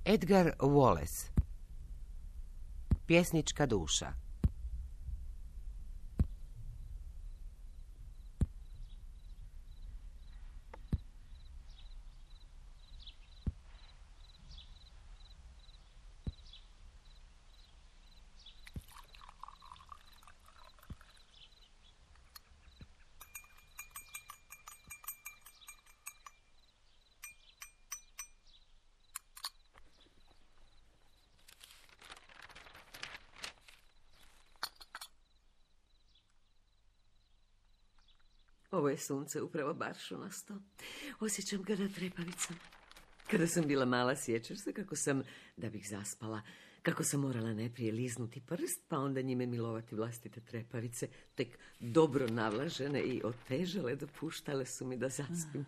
Edgar Wallace. Pjesnička duša. Ovo je sunce upravo baršunasto. Osjećam ga na trepavicama. Kada sam bila mala, sjećaš se kako sam, da bih zaspala, kako sam morala najprije liznuti prst, pa onda njime milovati vlastite trepavice, tek dobro navlažene i otežale dopuštale su mi da zaspim.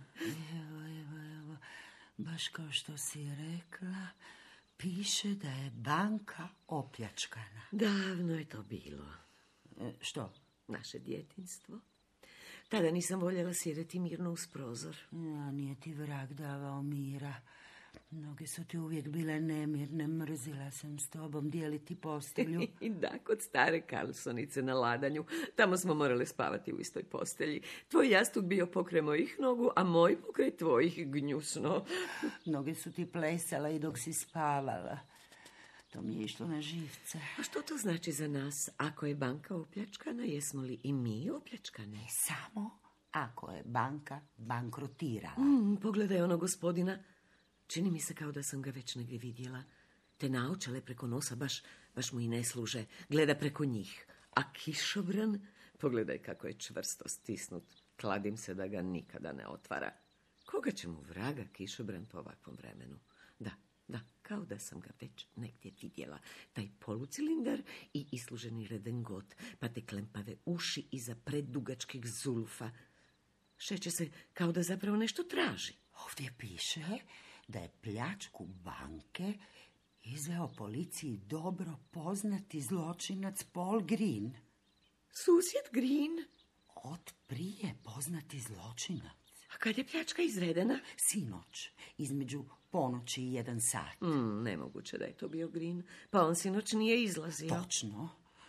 Evo, baš kao što si rekla, piše da je banka opljačkana. Davno je to bilo. Što? Naše djetinjstvo. Tada nisam voljela sjediti mirno uz prozor. Nije ti vrag davao mira. Noge su ti uvijek bile nemirne, mrzila sam s tobom dijeliti postelju. I da, kod stare Karlsonice na Ladanju. Tamo smo morali spavati u istoj postelji. Tvoj jastuk bio pokraj mojih nogu, a moj pokraj tvojih, gnjusno. Noge su ti plesala i dok si spavala. To mi je išlo na živce. A što to znači za nas? Ako je banka opljačkana, jesmo li i mi opljačkane? Samo ako je banka bankrotirala. Pogledaj ono gospodina. Čini mi se kao da sam ga već negdje vidjela. Te naočale preko nosa baš mu i ne služe. Gleda preko njih. A kišobran, pogledaj kako je čvrsto stisnut. Kladim se da ga nikada ne otvara. Koga će mu vraga kišobran po ovakvom vremenu? Da, kao da sam ga već negdje vidjela. Taj polucilindar i isluženi redengot, pa te klempave uši iza preddugačkih zulufa. Šeće se kao da zapravo nešto traži. Ovdje piše da je pljačku banke izveo policiji dobro poznati zločinac Paul Green. Susjed Green? Od prije poznati zločinac. A kad je pljačka izvedena? Sinoć, između ponoći i 1 sat. Nemoguće da je to bio Green. Pa on sinoć nije izlazio. Točno.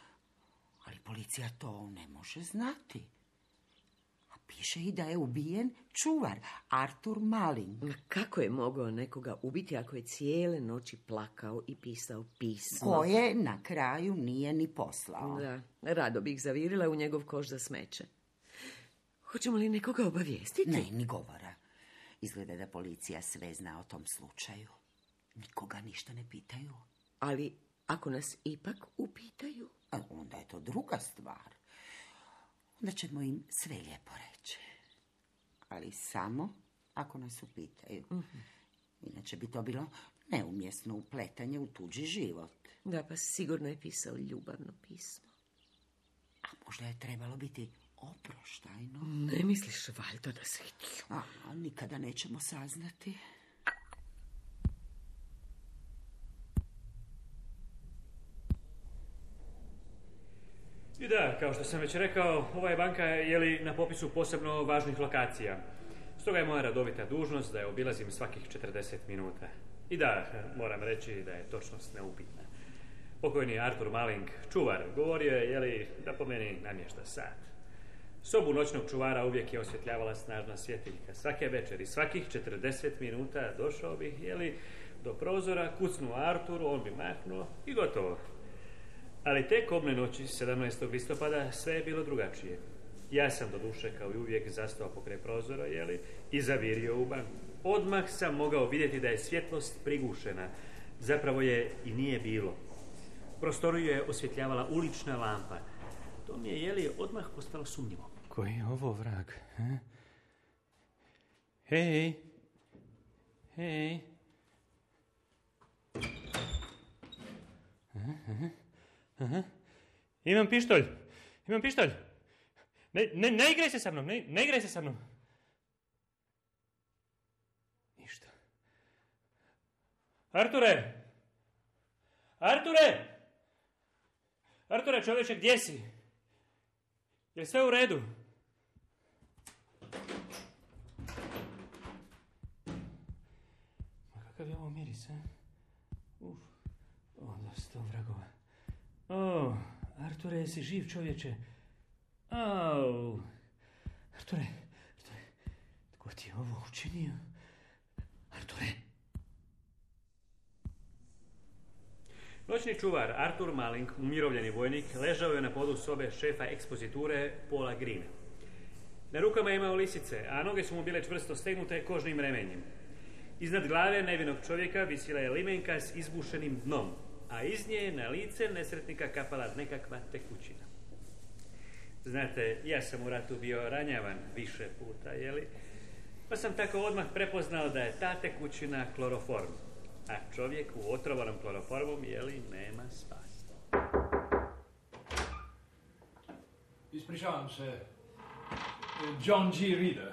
Ali policija to ne može znati. A piše i da je ubijen čuvar, Arthur Malling. Kako je mogao nekoga ubiti ako je cijele noći plakao i pisao pismo? Koje na kraju nije ni poslao. Da, rado bih zavirila u njegov koš za smeće. Hoćemo li nekoga obavijestiti? Ne, ni govora. Izgleda da policija sve zna o tom slučaju. Nikoga ništa ne pitaju. Ali ako nas ipak upitaju? Onda je to druga stvar. Onda ćemo im sve lijepo reći. Ali samo ako nas upitaju. Inače bi to bilo neumjesno upletanje u tuđi život. Da, pa sigurno je pisao ljubavno pismo. A možda je trebalo biti oproštajno. Ne misliš valjda da se htio? Nikada nećemo saznati. I da, kao što sam već rekao, ova je banka na popisu posebno važnih lokacija. Stoga je moja redovita dužnost da je obilazim svakih 40 minuta. I da, moram reći da je točnost neupitna. Pokojni Arthur Malling, čuvar, govorio je, da po meni namješta sat. Sobu noćnog čuvara uvijek je osvjetljavala snažna svjetiljka. Svake večeri, svakih 40 minuta došao bih, do prozora, kucnuo Arturu, on bi mahnuo i gotovo. Ali tek obne noći, 17. listopada, sve je bilo drugačije. Ja sam doduše kao i uvijek zastao pokraj prozora, i zavirio u banku. Odmah sam mogao vidjeti da je svjetlost prigušena. Zapravo je i nije bilo. Prostoriju je osvjetljavala ulična lampa. To mi je, odmah postalo sumnjivo. Koji je ovo vrag? Hej! Imam pištolj! Ne igraj se sa mnom, ne igraj se sa mnom. Ništa. Arture, čovječe, gdje si? Je sve u redu? Ma kakav je ovo miris, Onda 100 vragova. O, Arture, jesi živ, čovječe? Au. Arture, tko ti je ovo učinio? Arture. Noćni čuvar Artur Maling, umirovljeni vojnik, ležao je na podu sobe šefa ekspoziture Paula Greena. Na rukama je imao lisice, a noge su mu bile čvrsto stegnute kožnim remenjem. Iznad glave nevinog čovjeka visila je limenka s izbušenim dnom, a iz nje je na lice nesretnika kapala nekakva tekućina. Znate, ja sam u ratu bio ranjavan više puta, jeli? Pa sam tako odmah prepoznao da je ta tekućina kloroform. A čovjek u otrovanom kloroformom, jeli, nema spasa. Ispričavam se. John G. Reader.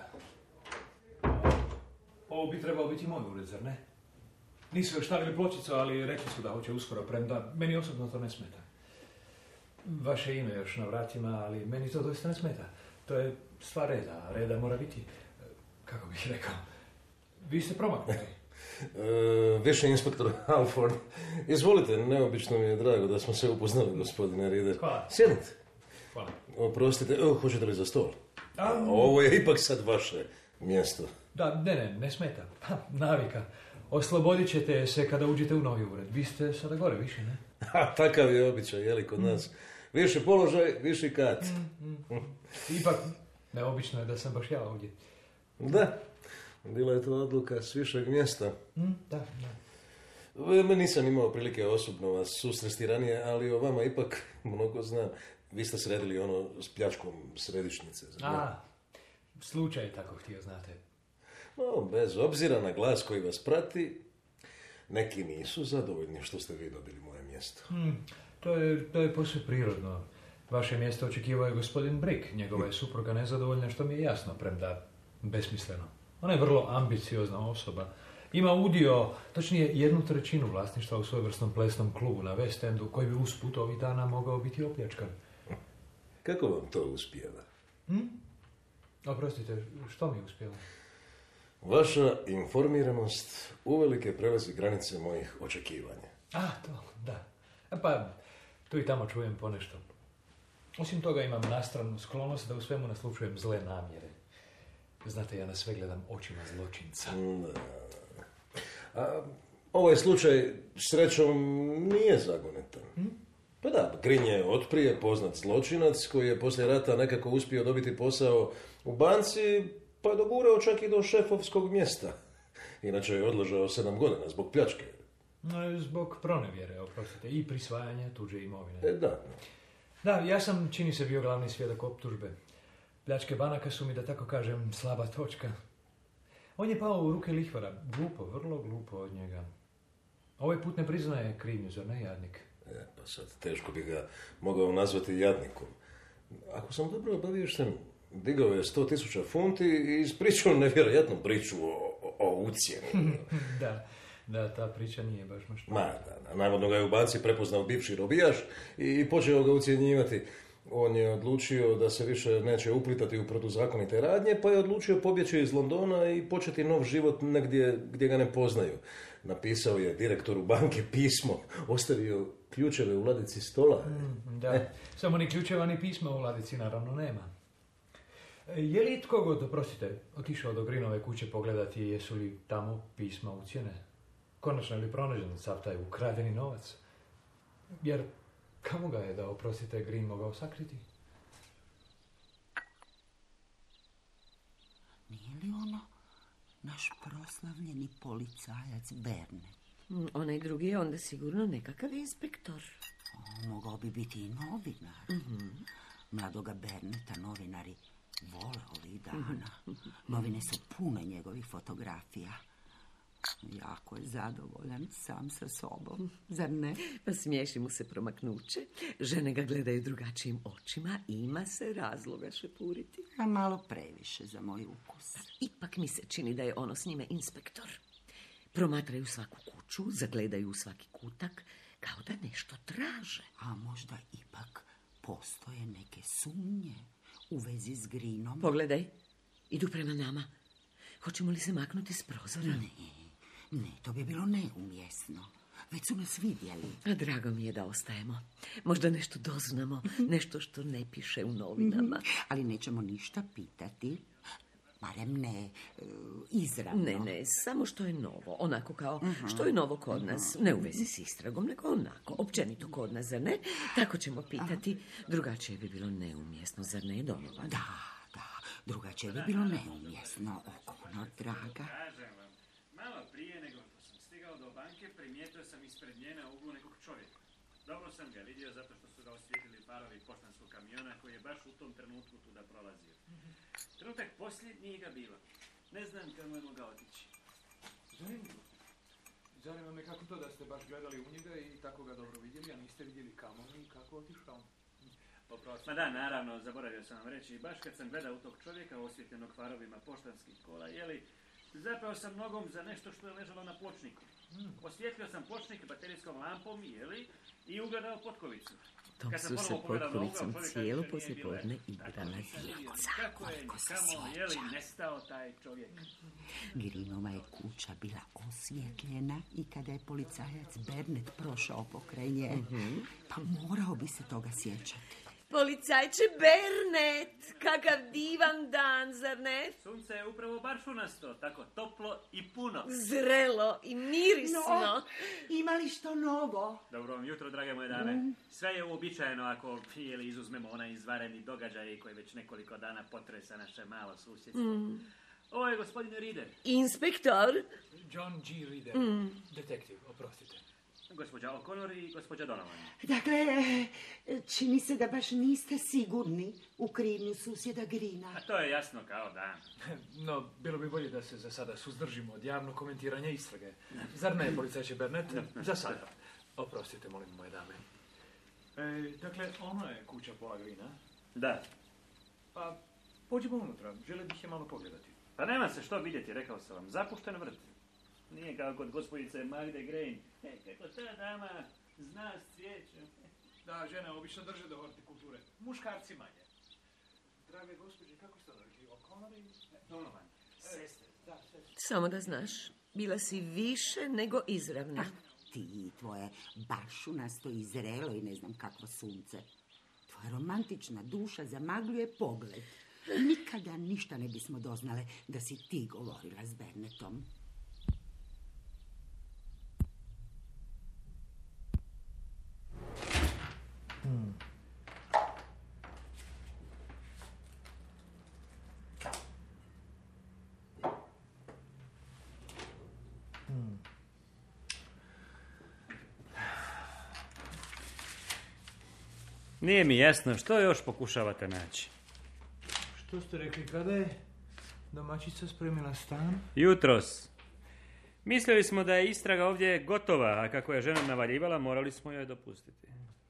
Ovo bi trebao biti moj ured, zar ne? Nisu još stavili pločicu, ali rekli su da hoće uskoro, premda meni osobno to ne smeta. Vaše ime još na vratima, ali meni to doista ne smeta. To je stvar reda. Reda mora biti, kako bih rekao, vi ste promaknuli. Viši inspektor Halford. Izvolite, neobično mi je drago da smo se upoznali, gospodine Reader. Hvala. Sjedite. Hvala. Oprostite, hoćete li za stol? Ovo je ipak sad vaše mjesto. Da, ne smeta. Navika. Oslobodit ćete se kada uđete u novi ured. Vi ste sada gore, više, ne? Takav je običaj, jeli, kod nas. Viši položaj, viši kat. Ipak, neobično je da sam baš ja ovdje. Da, bila je to odluka s višeg mjesta. Da. Nisam imao prilike osobno vas susresti ranije, ali o vama ipak mnogo znam. Vi ste sredili ono s pljačkom središnjice. Slučaj je tako htio, znate. No, bez obzira na glas koji vas prati, neki nisu zadovoljni što ste vi dobili moje mjesto. To je posve prirodno. Vaše mjesto očekivao je gospodin Brick. Njegova je supruga nezadovoljna, što mi je jasno, premda besmisleno. Ona je vrlo ambiciozna osoba. Ima udio, točnije 1/3 vlasništva u svojevrsnom plesnom klubu na West Endu, koji bi usput ovih dana mogao biti opljačkan. Kako vam to uspijeva? Oprostite, što mi uspijeva? Vaša informiranost uvelike prelazi granice mojih očekivanja. To, da. Pa, tu i tamo čujem ponešto. Osim toga imam nastranu sklonost da u svemu naslušujem zle namjere. Znate, ja na sve gledam očima zločinca. Ovaj slučaj, srećom, nije zagonetan. Pa da, Green je otprije poznat zločinac koji je poslije rata nekako uspio dobiti posao u banci, pa je dogurao čak i do šefovskog mjesta. Inače je odležao 7 godina zbog pljačke. Zbog pronevjere, oprostite, i prisvajanja tuđe imovine. Da, ja sam, čini se, bio glavni svjedok optužbe. Pljačke banaka su mi, da tako kažem, slaba točka. On je pao u ruke lihvara. Glupo, vrlo glupo od njega. Ovaj put ne priznaje krivnju, zar ne, jadnik? Pa sad teško bi ga mogao nazvati jadnikom. Ako sam dobro obaviješten, digao je 100.000 funti i ispričao nevjerojatnu priču o ucjeni. Da, ta priča nije baš nešto. Navodno ga je u banci prepoznao bivši robijaš i počeo ga ucjenjivati. On je odlučio da se više neće uplitati u protuzakonite radnje, pa je odlučio pobjeći iz Londona i početi nov život negdje gdje ga ne poznaju. Napisao je direktoru banke pismo, ostavio ključeve u ladici stola. Samo ni ključeva ni pisma u ladici naravno nema. Je li tko god, oprostite, otišao do Greenove kuće pogledati jesu li tamo pisma ucjene? Konačno je li pronađen sav taj ukradeni novac? Jer kamo ga je da, oprostite, Green mogao sakriti? Nije li ono naš proslavljeni policajac Bernet? Onaj drugi je onda sigurno nekakav inspektor. Mogao bi biti i novinar. Mladoga Berneta novinari vole ovih dana. Novine su pune njegovih fotografija. Jako je zadovoljan sam sa sobom, zar ne? Pa smiješi mu se promaknuće. Žene ga gledaju drugačijim očima. Ima se razloga šepuriti. A malo previše za moj ukus. Ipak mi se čini da je ono s njime inspektor. Promatraju svaku kuću, zagledaju u svaki kutak, kao da nešto traže. A možda ipak postoje neke sumnje u vezi s Greenom? Pogledaj, idu prema nama. Hoćemo li se maknuti s prozora? Ne, to bi bilo neumjesno. Već su nas vidjeli. A drago mi je da ostajemo. Možda nešto doznamo, nešto što ne piše u novinama. Ali nećemo ništa pitati. Barem ne izravno. Ne, samo što je novo. Onako kao što je novo kod nas. Ne u vezi s istragom, nego onako. Općenito kod nas, zar ne? Tako ćemo pitati. Drugačije bi bilo neumjesno, zar ne, Donovan? Da. Drugačije bi bilo neumjesno. O'Connor, draga. Kažem vam, malo prije nego što sam stigao do banke, primijetio sam ispred nje na uglu nekog čovjeka. Dobro sam ga vidio zato što su ga osvijetlili parovi poštanskog kamiona koji je baš u tom trenutku tuda prolazio. Trenutak poslije nije ga bilo. Ne znam kamo je mogao otići. Zanimljivo. Zanima me kako to da ste baš gledali u njega i tako ga dobro vidjeli, a niste vidjeli kamo i kako otišao. Ma da, naravno, zaboravio sam vam reći. Baš kad sam gledao u tog čovjeka osvjetljenog farovima poštanskih kola, zapeo sam nogom za nešto što je ležalo na pločniku. Osvjetlio sam pločnik baterijskom lampom, i ugledao potkovicu. Tom su se potkovicom cijelo poslijepodne igrala djeca. Kako je nikamo, nestao taj čovjek? Greenova je kuća bila osvjetljena i kada je policajac Bernet prošao pokraj nje, pa morao bi se toga sjećati. Policajče Bernet, kakav divan dan, zar ne? Sunce je upravo baršunasto, tako toplo i puno. Zrelo i mirisno. Ima li što novo? Dobro vam jutro, drage moje dame. Sve je uobičajeno ako izuzmemo onaj izvareni događaj koji već nekoliko dana potresa naše malo susjedstvo. Ovo je gospodin Reader. Inspektor. John G. Reader, detektiv, oprostite. Gospođa O'Connor i gospođa Donovan. Dakle, čini se da baš niste sigurni u krivnju susjeda Greena. A to je jasno kao dan. No, bilo bi bolje da se za sada suzdržimo od javnog komentiranja istrage. Zar ne, policajče Bernet? Za sada. Oprostite, molim, moje dame. Dakle, ono je kuća Paula Greena? Da. Pa, pođimo unutra. Žele bih je malo pogledati. Pa nema se što vidjeti, rekao sam vam. Zapušten vrt. Nije kao kod gospodice Magde Grain. Kako ta dama zna s cvijećem. Da, žene obično drže do hortikulture. Muškarci manje. Drage gospođe, kako ste rekli? O'Connor i Donovan. Sestre. Da, sestre. Samo da znaš, bila si više nego izravna. Ti i tvoje baršunasto i zrelo i ne znam kakvo sunce. Tvoja romantična duša zamagljuje pogled. Nikada ništa ne bismo doznale da si ti govorila s Bernetom. Nije mi jasno što još pokušavate naći. Što ste rekli, kada je domaćica spremila stan? Jutros. Mislili smo da je istraga ovdje gotova, a kako je žena navaljivala, morali smo joj dopustiti.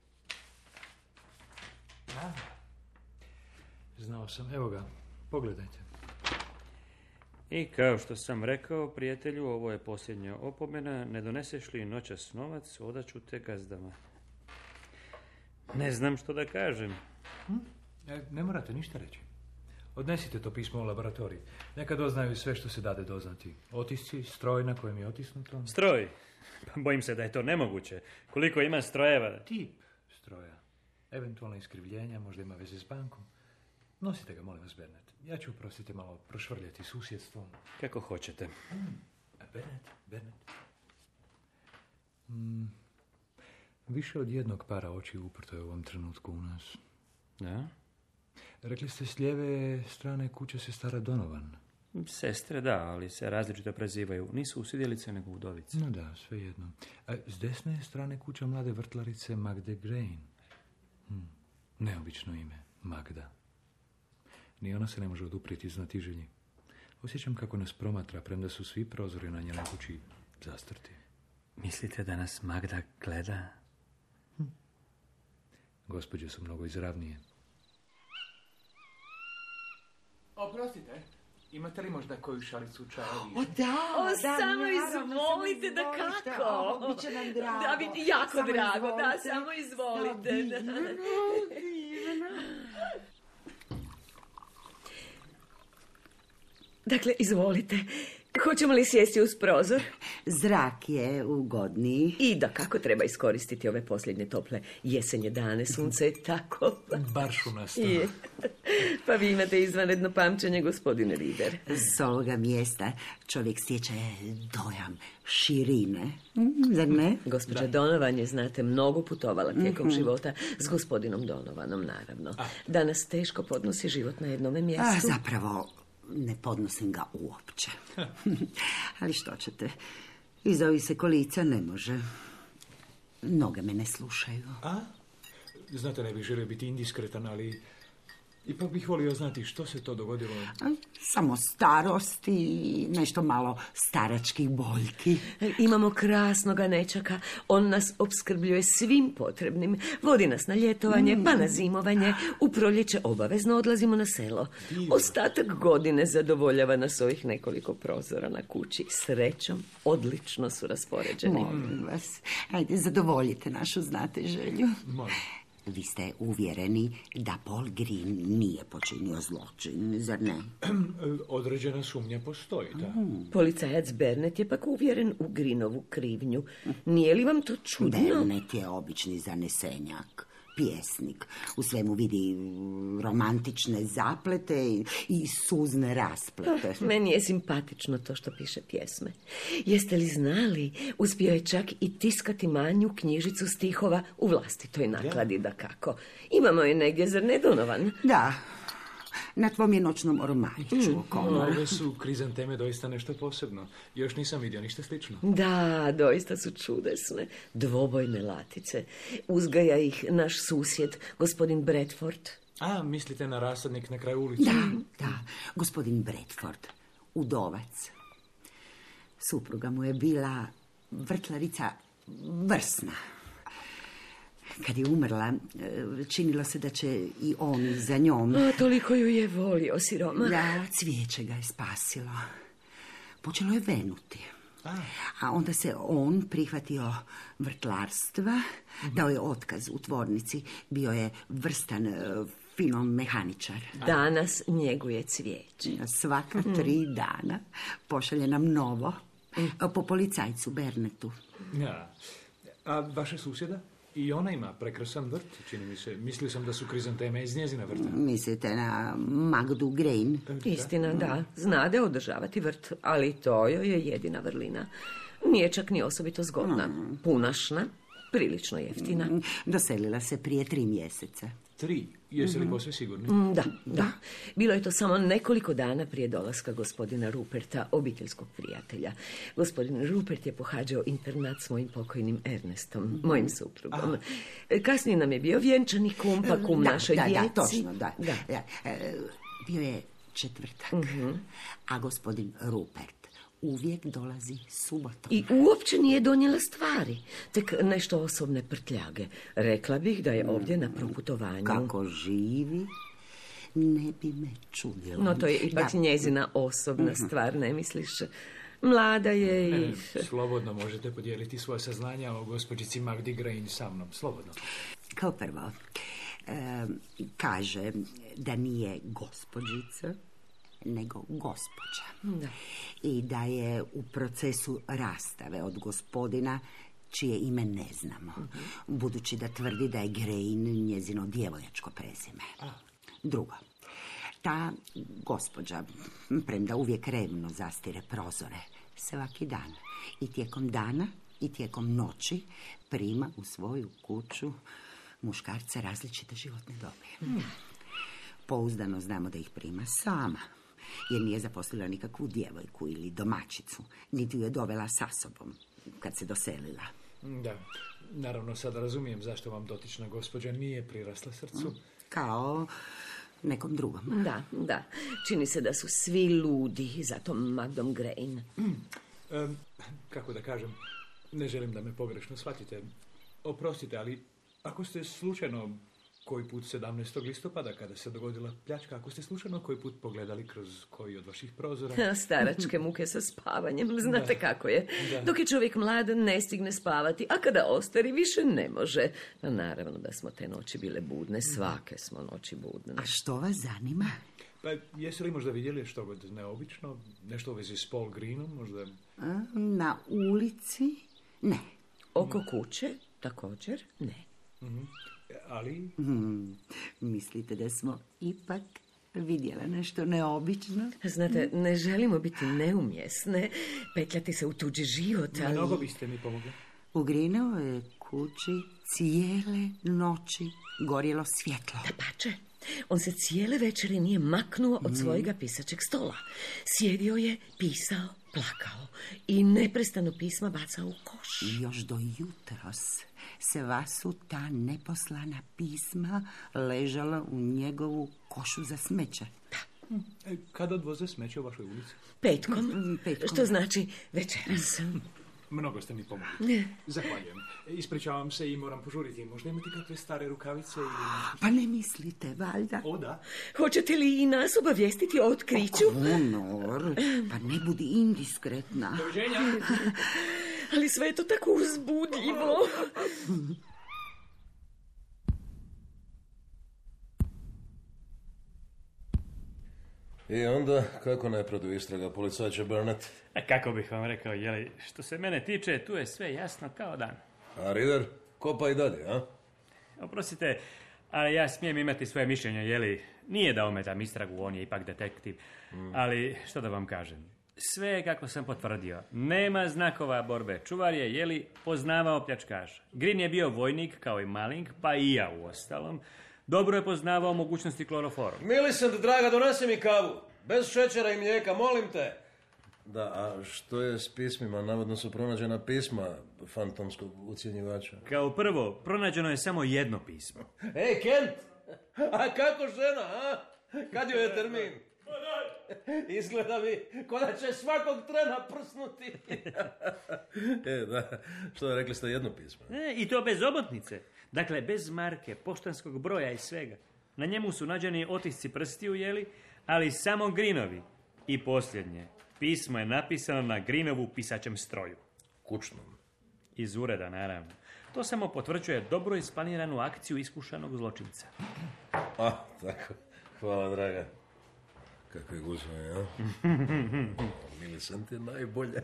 Da. Znao sam, evo ga, pogledajte. I kao što sam rekao, prijatelju, ovo je posljednja opomena. Ne doneseš li noćas novac, odaću te gazdama. Ne znam što da kažem. Ne morate ništa reći. Odnesite to pismo u laboratorij. Neka doznaju sve što se dade doznati. Otisci, stroj na kojem je otisnuto. Stroj? Pa bojim se da je to nemoguće. Koliko ima strojeva? Tip stroja. Eventualno iskrivljenja, možda ima veze s bankom. Nosite ga, molim vas, Bernet. Ja ću, prostite, malo prošvrljati susjedstvom. Kako hoćete. Bernet. Više od jednog para oči uprto je u ovom trenutku u nas. Da? Rekli ste, s lijeve strane kuće se stara Donovan. Sestre, da, ali se različito prezivaju. Nisu usidjelice, nego udovice. No da, svejedno. A s desne strane kuća mlade vrtlarice Magde Grain. Neobično ime, Magda. Ni ona se ne može oduprijeti znatiželji. Osjećam kako nas promatra, premda su svi prozori na njenoj kući zastrti. Mislite da nas Magda gleda? Gospođe su mnogo izravnije. Oprostite, imate li možda koju šalicu čaja više? O da, samo izvolite, da kako. Biće nam drago. Da, biti jako Samo drago, izvolite. da, samo izvolite. Dakle, izvolite. Hoćemo li sjesti uz prozor? Zrak je ugodniji. I da kako treba iskoristiti ove posljednje tople jesenje dane, sunce je tako... Baršunasto. Je. Pa vi imate izvanredno pamćenje, gospodine Rider. S ovoga mjesta čovjek stječe dojam širine, zar ne? Gospođa Donovan je, znate, mnogo putovala tijekom života s gospodinom Donovanom, naravno. Danas teško podnosi život na jednome mjestu. Zapravo, ne podnosim ga uopće. Ali što ćete? Iza ovih se kolica ne može. Noge me ne slušaju. A? Znate, ne bih želio biti indiskretan, ali ipak bih volio znati što se to dogodilo. Samo starost i nešto malo staračkih boljki. Imamo krasnoga nečaka. On nas opskrbljuje svim potrebnim. Vodi nas na ljetovanje, pa na zimovanje. U proljeće obavezno odlazimo na selo. Ostatak godine zadovoljava nas ovih nekoliko prozora na kući. Srećom, odlično su raspoređeni. Molim vas, ajde, zadovoljite našu znatiželju. Molim. Vi ste uvjereni da Paul Green nije počinio zločin, zar ne? Određena sumnja postoji, da. Policajac Bernet je pak uvjeren u Greenovu krivnju. Nije li vam to čudno? Bernet je obični zanesenjak, pjesnik. U svemu vidi romantične zaplete i suzne rasplete. Meni je simpatično to što piše pjesme. Jeste li znali, uspio je čak i tiskati manju knjižicu stihova u vlastitoj nakladi, dakako. Imamo je negdje, zar ne, Donovan? Da, na tvom je noćnom ormariću. Ove su krizanteme doista nešto posebno. Još nisam vidio ništa slično. Da, doista su čudesne. Dvobojne latice. Uzgaja ih naš susjed, gospodin Bradford. A, mislite na rasadnik na kraju ulice? Da, gospodin Bradford, udovac. Supruga mu je bila vrtlarica vrsna. Kad je umrla, činilo se da će i on za njom. Toliko ju je volio, siroma. Da, cvijeće ga je spasilo. Počelo je venuti. A onda se on prihvatio vrtlarstva, dao je otkaz u tvornici, bio je vrstan finomehaničar. Danas njeguje cvijeće. Svaka 3 dana pošalje nam novo, po policajcu Bernetu. Ja. A vaša susjeda? I ona ima prekrasan vrt, čini mi se. Mislio sam da su krizanteme iz njezina vrta. Mislite na Magdu Grain? Istina, da. Znade održavati vrt, ali to joj je jedina vrlina. Nije čak ni osobito zgodna. Punašna, prilično jeftina. Doselila se prije 3 mjeseca. 3? Jeste li posve sigurni? Da. Bilo je to samo nekoliko dana prije dolaska gospodina Ruperta, obiteljskog prijatelja. Gospodin Rupert je pohađao internat s mojim pokojnim Ernestom, mojim suprugom. Kasnije nam je bio vjenčani kum, pa kum našoj djeci. Da, točno, da. Bio je četvrtak, a gospodin Rupert uvijek dolazi subotom. I uopće nije donijela stvari, tek nešto osobne prtljage. Rekla bih da je ovdje na proputovanju. Kako živi, ne bi me čudilo. No to je ipak njezina osobna stvar, ne misliš? Mlada je i... Slobodno možete podijeliti svoje saznanja o gospođici Magdi Grain sa mnom, slobodno. Kao prvo, kaže da nije gospođica, nego gospođa. Da. I da je u procesu rastave od gospodina čije ime ne znamo, budući da tvrdi da je Grain njezino djevojačko prezime. Drugo, ta gospođa, premda uvijek revno zastire prozore, svaki dan i tijekom dana i tijekom noći prima u svoju kuću muškarce različite životne dobi. Pouzdano znamo da ih prima sama, jer nije zaposlila nikakvu djevojku ili domaćicu, niti ju je dovela sa sobom kad se doselila. Da, naravno sad razumijem zašto vam dotična gospođa nije prirasla srcu. Kao nekom drugom. Da. Čini se da su svi ludi za tom Magdom Grain. Kako da kažem, ne želim da me pogrešno shvatite. Oprostite, ali ako ste slučajno koji put 17. listopada kada se dogodila pljačka, ako ste slučajno koji put pogledali kroz koji od vaših prozora... Staračke muke sa spavanjem, znate kako je. Dok je čovjek mlad, ne stigne spavati, a kada ostari, više ne može. No, naravno da smo te noći bile budne, svake smo noći budne. A što vas zanima? Pa jeste li možda vidjeli što god neobično? Nešto u vezi s Paul Greenom, možda? Na ulici? Ne. Oko kuće? Također? Ne. Ali? Mislite da smo ipak vidjela nešto neobično? Znate, ne želimo biti neumjesne, petljati se u tuđi život, ali... Mnogo biste mi pomogli. U Greenovoj kući cijele noći gorjelo svjetlo. Dapače, on se cijele večeri nije maknuo od svojega pisačeg stola. Sjedio je, pisao, plakao i neprestano pisma bacao u koš. I još do jutros sva su ta neposlana pisma ležala u njegovu košu za smeće. Kada odvoze smeće u vašoj ulici? Petkom, što znači večeras. Mnogo ste mi pomogli. Zahvaljujem. Ispričavam se i moram požuriti. Možda imate kakve stare rukavice ili nešto? Pa ne mislite, valjda? O, da. Hoćete li i nas obavijestiti o otkriću? Honor, pa ne budi indiskretna. Doviđenja. Ali sve je to tako uzbudljivo. I onda, kako ne produ istraga policajče Burnett? Kako bih vam rekao, jeli, što se mene tiče, tu je sve jasno kao dan. A River, kopa i dalje, a? Oprostite, ali ja smijem imati svoje mišljenje, jeli, nije da ometam istragu, on je ipak detektiv. Ali, što da vam kažem, sve je kako sam potvrdio. Nema znakova borbe. Čuvar je, jeli, poznavao pljačkaša. Green je bio vojnik, kao i Malling, pa i ja u ostalom. Dobro je poznavao mogućnosti kloroforu. Millicent, draga, donesi mi kavu. Bez šećera i mlijeka, molim te. Da, a što je s pismima? Navodno su pronađena pisma fantomskog ucjenjivača. Kao prvo, pronađeno je samo jedno pismo. Ej, Kent! A kako žena, a? Kad joj je termin? Izgleda mi ko da će svakog trena prsnuti. Da, što je, rekli ste jedno pismo? I to bez obotnice. Dakle, bez marke, poštanskog broja i svega. Na njemu su nađeni otisci prstiju, jeli, ali samo Greenovi. I posljednje, pismo je napisano na Greenovu pisačem stroju. Kućnom. Iz ureda, naravno. To samo potvrđuje dobro isplaniranu akciju iskušanog zločinca. Tako. Hvala, draga. Kako je gužva, ja? Millicent je najbolja.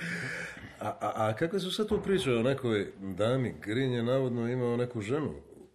A kako su sad tu pričaju o nekoj dami? Green je navodno imao neku ženu.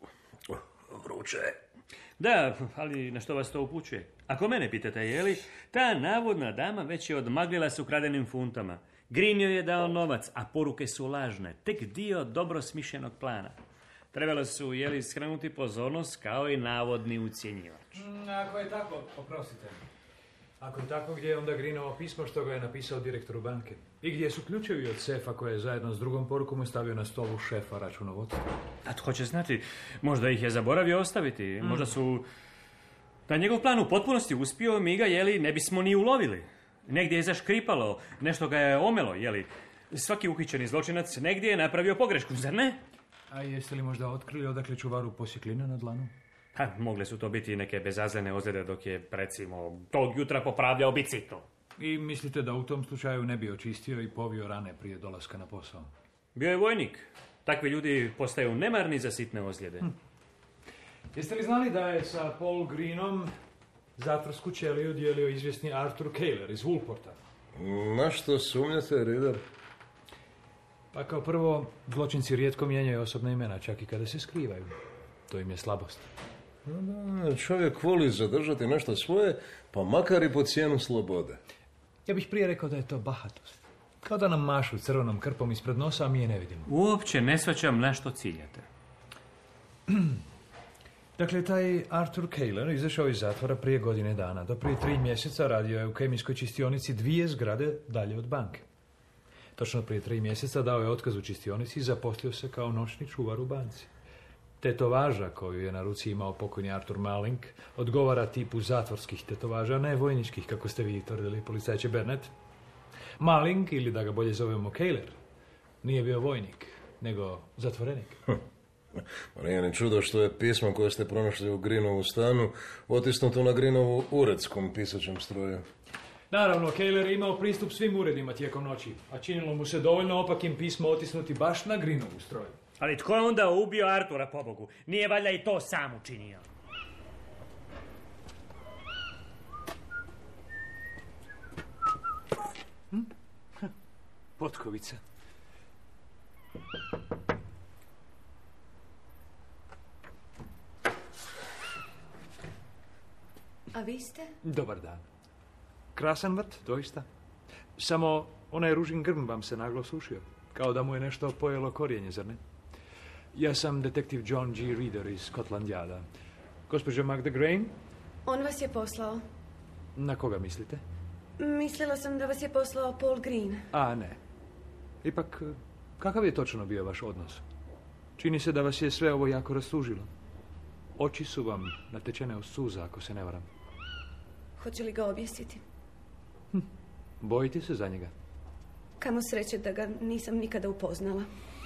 Vruće. Da, ali na što vas to upućuje? Ako mene pitate, jeli, ta navodna dama već je odmaglila s ukradenim funtama. Green joj je dao novac, a poruke su lažne. Tek dio dobro smišljenog plana. Trebalo su, jeli, skrenuti pozornost kao i navodni ucjenjivač. Ako je tako, oprostite. Ako je tako, gdje je onda Greenovo pismo što ga je napisao direktoru banke? I gdje su ključevi od sefa koje je zajedno s drugom porukom stavio na stolu šefa računovodstva? A tko će znati, možda ih je zaboravio ostaviti, možda su... Da njegov plan u potpunosti uspio, mi ga, jeli, ne bismo ni ulovili. Negdje je zaškripalo, nešto ga je omelo, jeli. Svaki uhićeni zločinac negdje je napravio pogrešku, zar ne? A jeste li možda otkrili odakle čuvaru posjeklina na dlanu? Pa, mogle su to biti neke bezazlene ozljede dok je, recimo, tog jutra popravljao bicikl. I mislite da u tom slučaju ne bi očistio i povio rane prije dolaska na posao? Bio je vojnik. Takvi ljudi postaju nemarni za sitne ozljede. Jeste li znali da je sa Paul Greenom zatvorsku ćeliju dijelio izvjesni Arthur Kaler iz Woolporta? Na što sumnjate, Rider? Pa kao prvo, zločinci rijetko mijenjaju osobna imena, čak i kada se skrivaju. To im je slabost. Da, čovjek voli zadržati nešto svoje, pa makar i po cijenu slobode. Ja bih prije rekao da je to bahatost. Kao da nam mašu crvenom krpom ispred nosa, a mi je ne vidimo. Uopće ne shvaćam na što ciljate. Dakle, taj Arthur Kaler izašao iz zatvora prije godine dana. Do prije 3 mjeseca radio je u kemijskoj čistionici 2 zgrade dalje od banke. Točno prije 3 mjeseca dao je otkaz u čistionici i zaposlio se kao noćni čuvar u banci. Tetovaža koju je na ruci imao pokojni Arthur Malling odgovara tipu zatvorskih tetovaža, ne vojničkih, kako ste vi tvrdili, policajče Burnett. Malling, ili da ga bolje zovemo Kaler, nije bio vojnik, nego zatvorenik. Nije ni čudo što je pismo koje ste pronašli u Greenovu stanu otisnuto na Greenovu uredskom pisačem stroju. Naravno, Kaler je imao pristup svim uredima tijekom noći, a činilo mu se dovoljno opakim pismo otisnuti baš na Greenovu stroju. Ali tko je onda ubio Artura, pobogu? Nije valjda i to sam učinio? potkovica. A vi ste? Dobar dan. Krasan vrt, doista. Samo onaj ružin grm vam se naglo sušio. Kao da mu je nešto pojelo korijenje, zar ne? Ja sam detektiv John G. Reader iz Scotland Yarda. Gospođo Magda Grain? On vas je poslao. Na koga mislite? Mislila sam da vas je poslao Paul Green. A, ne. Ipak, kakav je točno bio vaš odnos? Čini se da vas je sve ovo jako rastužilo. Oči su vam natečene od suza, ako se ne varam. Hoće li ga objesiti? Bojite se za njega? Kamo sreće da ga nisam nikada upoznala.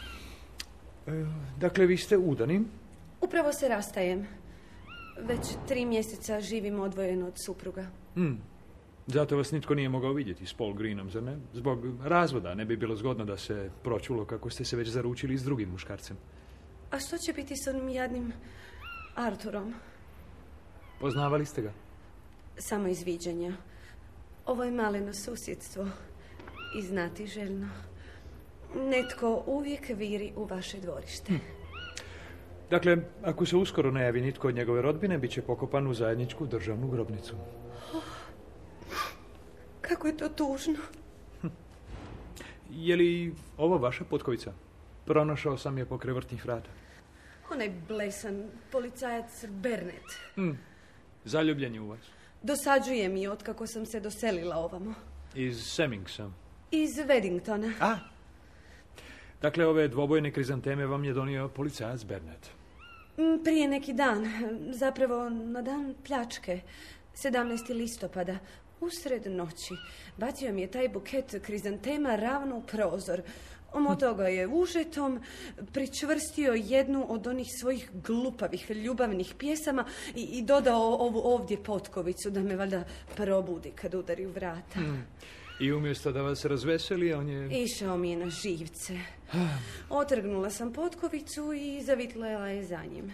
Dakle, vi ste udani? Upravo se rastajem. Već 3 mjeseca živim odvojeno od supruga. Zato vas nitko nije mogao vidjeti s Paul Greenom, zar ne? Zbog razvoda ne bi bilo zgodno da se pročulo kako ste se već zaručili s drugim muškarcem. A što će biti s onim jadnim Arturom? Poznavali ste ga? Samo iz viđenja. Ovo je maleno susjedstvo i znati željno. Netko uvijek viri u vaše dvorište. Dakle, ako se uskoro ne javi nitko od njegove rodbine, bit će pokopan u zajedničku državnu grobnicu. Kako je to tužno. Je li ovo vaša potkovica? Pronašao sam je pokraj vrtnih vrata. Onaj blesan policajac Bernet. Zaljubljen je u vas. Dosađuje mi otkako sam se doselila ovamo. Iz Semingsa. Iz Weddingtona. A, dakle, ove dvobojne krizanteme vam je donio policajac Bernet. Prije neki dan, zapravo na dan pljačke, 17. listopada, usred noći, bacio mi je taj buket krizantema ravno u prozor. Omotao ga je užetom, pričvrstio jednu od onih svojih glupavih ljubavnih pjesama i dodao ovu ovdje potkovicu da me valjda probudi kad udari u vrata. I umjesto da vas razveseli, on je... Išao mi je na živce. Otrgnula sam potkovicu i zavitlela je za njim.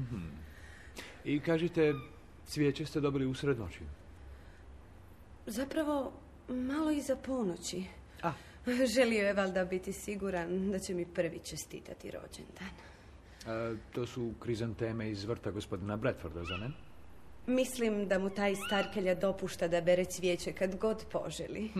I kažite, cvijeće ste dobili usred noći? Zapravo, malo iza ponoći. A. Želio je valjda biti siguran da će mi prvi čestitati rođendan. To su krizanteme iz vrta gospodina Bradforda, za ne? Mislim da mu taj starkelja dopušta da bere cvijeće kad god poželi.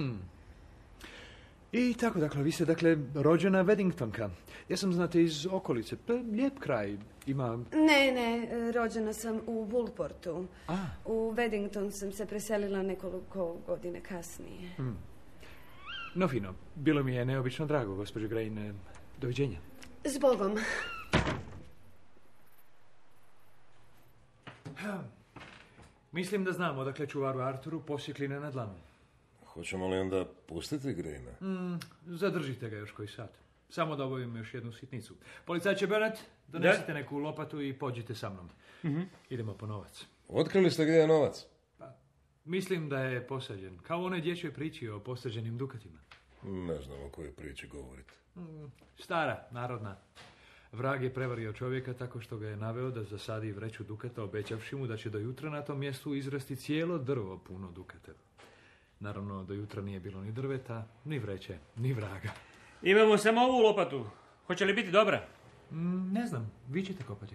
I tako, dakle, vi ste, dakle, rođena Weddingtonka. Ja sam, znate, iz okolice. Lijep kraj ima... Ne, rođena sam u Woolportu. U Weddington sam se preselila nekoliko godine kasnije. No fino, bilo mi je neobično drago, gospođo Grain. Doviđenja. Zbogom. Mislim da znamo odakle čuvaru Arturu posjekline na dlanu. Hoćemo li onda pustiti Greena? Zadržite ga još koji sat. Samo da obavim još jednu sitnicu. Policajče Bennett, donesite neku lopatu i pođite sa mnom. Idemo po novac. Otkrili ste gdje je novac? Mislim da je posađen. Kao u onoj dječjoj priči o posađenim dukatima. Ne znam o kojoj priči govorite. Stara, narodna. Vrag je prevario čovjeka tako što ga je naveo da zasadi vreću dukata, obećavši mu da će do jutra na tom mjestu izrasti cijelo drvo puno dukata. Naravno, do jutra nije bilo ni drveta, ni vreće, ni vraga. Imamo samo ovu lopatu. Hoće li biti dobra? Ne znam, vi ćete kopati.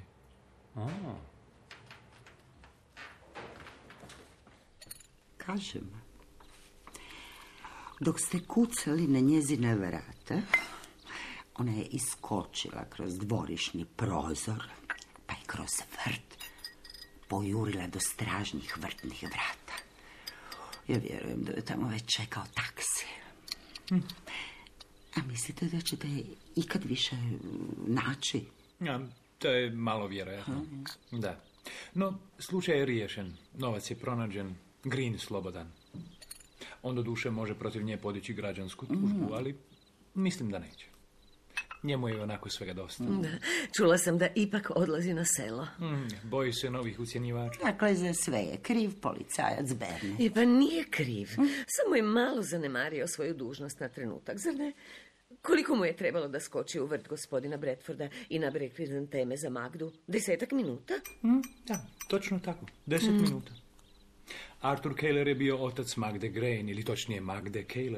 Kažem, dok ste kucali na njezine vrata, ona je iskočila kroz dvorišni prozor, pa i kroz vrt, pojurila do stražnjih vrtnih vrata. Ja vjerujem da je tamo već čekao taksi. A mislite da ćete ikad više naći? To je malo vjerojatno. Da. No, slučaj je riješen. Novac je pronađen. Green slobodan. On do duše može protiv nje podići građansku tužbu, ali mislim da neće. Njemu je onako svega dosta. Da, čula sam da ipak odlazi na selo. Boji se novih ucjenjivača. Dakle, za sve je kriv policajac Bernet. Pa nije kriv. Samo je malo zanemario svoju dužnost na trenutak, zar ne? Koliko mu je trebalo da skoči u vrt gospodina Bradforda i nabere krizanteme za Magdu? 10 minuta? Da, točno tako. 10 minuta. Arthur Kaler je bio otac Magde Grain, ili točnije Magde Kaler.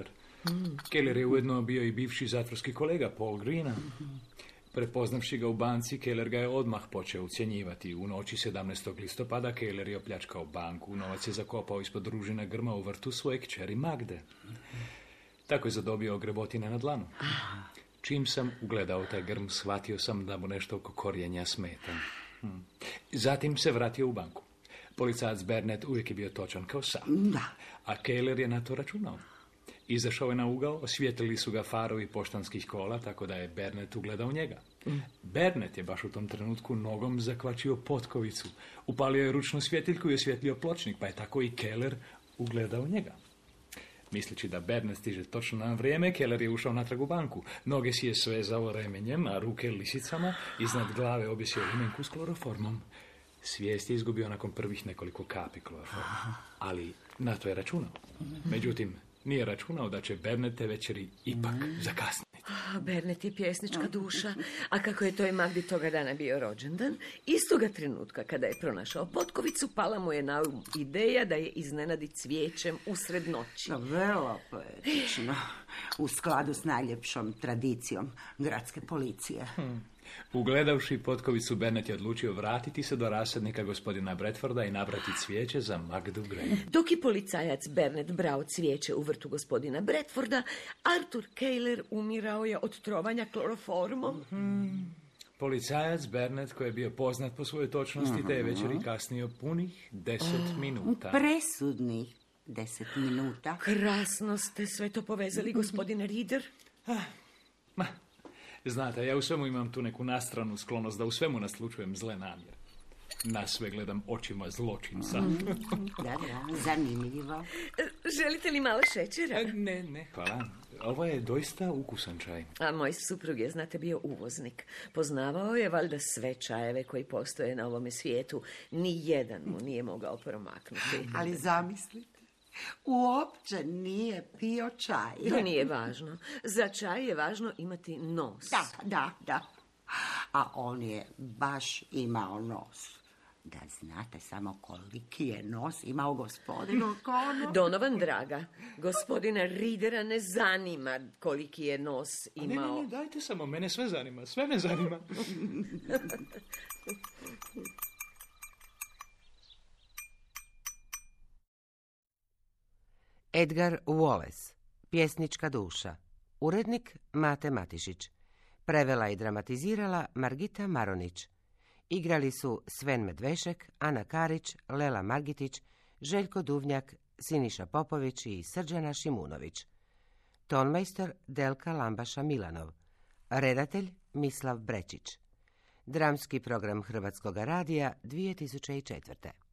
Keller je ujedno bio i bivši zatvorski kolega Paul Greena. Prepoznavši ga u banci, Keller ga je odmah počeo ucjenjivati. U noći 17. listopada Keller je opljačkao banku. Novac je zakopao ispod ružine grma u vrtu svoje kćeri Magde. Tako je zadobio grebotine na dlanu. Čim sam ugledao taj grm, shvatio sam da mu nešto oko korijenja smeta. Zatim se vratio u banku. Policajac Bernet uvijek je bio točan kao sam. Da. A Keller je na to računao. Izašao je na ugao, osvijetlili su ga farovi poštanskih kola, tako da je Bernet ugledao njega. Bernet je baš u tom trenutku nogom zakvačio potkovicu. Upalio je ručnu svjetiljku i osvjetlio pločnik, pa je tako i Keller ugledao njega. Misleći da Bernet stiže točno na vrijeme, Keller je ušao natrag u banku. Noge si je svezao remenjem, a ruke lisicama, iznad glave objesio limenku s kloroformom. Svijest je izgubio nakon prvih nekoliko kapi kloroforma, ali na to je računao. Međutim, nije računao da će Bernet te večeri ipak zakasniti. Bernet je pjesnička duša, a kako je toj Magdi toga dana bio rođendan, istoga trenutka kada je pronašao potkovicu, pala mu je na um ideja da je iznenadi cvijećem usred noći. Vrlo poetično, u skladu s najljepšom tradicijom gradske policije. Ugledavši potkovicu, Bernet je odlučio vratiti se do rasadnika gospodina Bradforda i nabrati cvijeće za Magdu Grey. Dok je policajac Bernet brao cvijeće u vrtu gospodina Bradforda, Arthur Keller umirao je od trovanja kloroformom. Policajac Bernet, koji je bio poznat po svojoj točnosti, te je večeri kasnio punih 10 minuta. Presudnih 10 minuta. Krasno ste sve to povezali, gospodine Reader. Znate, ja u svemu imam tu neku nastranu sklonost da u svemu naslučujem zle namjere. Na sve gledam očima zločinca. Da, zanimljivo. Želite li malo šećera? Ne, hvala. Ovo je doista ukusan čaj. A moj suprug je, znate, bio uvoznik. Poznavao je valjda sve čajeve koji postoje na ovome svijetu. Nijedan mu nije mogao promaknuti. Ali zamislite, uopće nije pio čaj. To nije važno. Za čaj je važno imati nos. Da. A on je baš imao nos. Da znate samo koliki je nos imao gospodin O'Connor. Donovan, draga, gospodina Readera ne zanima koliki je nos imao. Ne, dajte samo, mene sve zanima, sve me zanima. Edgar Wallace, pjesnička duša. Urednik Mate Matišić. Prevela i dramatizirala Margita Maronić. Igrali su Sven Medvešek, Ana Karić, Lela Margitić, Željko Duvnjak, Siniša Popović i Srđana Šimunović. Tonmajstor Delka Lambaša Milanov. Redatelj Mislav Brečić. Dramski program Hrvatskoga radija 2004.